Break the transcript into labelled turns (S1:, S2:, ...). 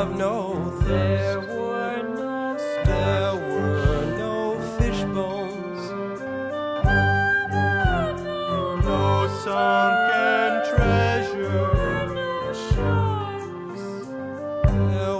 S1: of no thirst. There were no fish bones,
S2: no sunken treasure.
S1: there